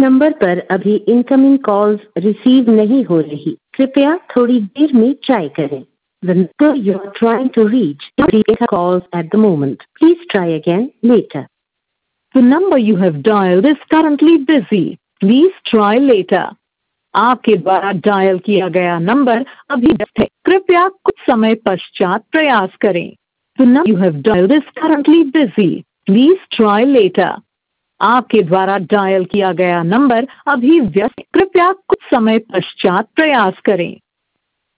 Number पर अभी incoming calls receive नहीं हो रही, कृपया थोड़ी देर में ट्राई करें। The number you are trying to reach is taking calls at the moment. Please try again later. The number you have dialed is currently busy. Please try later. आपके द्वारा dial किया गया नंबर अभी व्यस्त है, कृपया कुछ समय पश्चात प्रयास करें। The number you have dialed is currently busy. Please try later. आपके द्वारा डायल किया गया नंबर अभी व्यस्त है, कृपया कुछ समय पश्चात प्रयास करें।